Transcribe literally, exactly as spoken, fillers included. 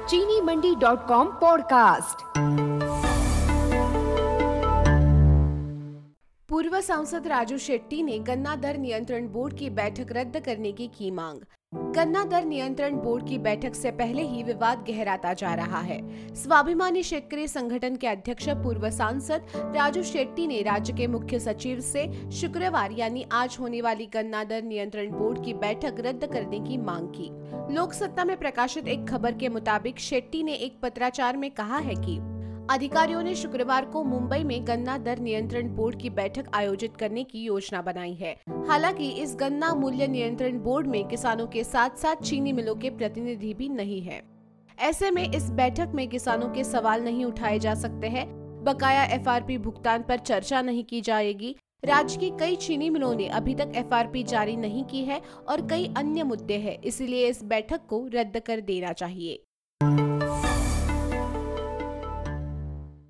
चीनी मंडी dot com podcast. पूर्व सांसद राजू शेट्टी ने गन्ना दर नियंत्रण बोर्ड की बैठक रद्द करने की की मांग। गन्ना दर नियंत्रण बोर्ड की बैठक से पहले ही विवाद गहराता जा रहा है। स्वाभिमानी शेतकरी संगठन के अध्यक्ष पूर्व सांसद राजू शेट्टी ने राज्य के मुख्य सचिव से शुक्रवार यानी आज होने वाली गन्ना दर नियंत्रण बोर्ड की बैठक रद्द करने की मांग की। लोकसत्ता में प्रकाशित एक खबर के मुताबिक शेट्टी ने एक पत्राचार में कहा है कि अधिकारियों ने शुक्रवार को मुंबई में गन्ना दर नियंत्रण बोर्ड की बैठक आयोजित करने की योजना बनाई है। हालांकि इस गन्ना मूल्य नियंत्रण बोर्ड में किसानों के साथ साथ चीनी मिलों के प्रतिनिधि भी नहीं है। ऐसे में इस बैठक में किसानों के सवाल नहीं उठाए जा सकते हैं। बकाया एफ आर पी भुगतान पर चर्चा नहीं की जाएगी। राज्य की कई चीनी मिलों ने अभी तक एफ आर पी जारी नहीं की है और कई अन्य मुद्दे हैं, इसलिए इस बैठक को रद्द कर देना चाहिए।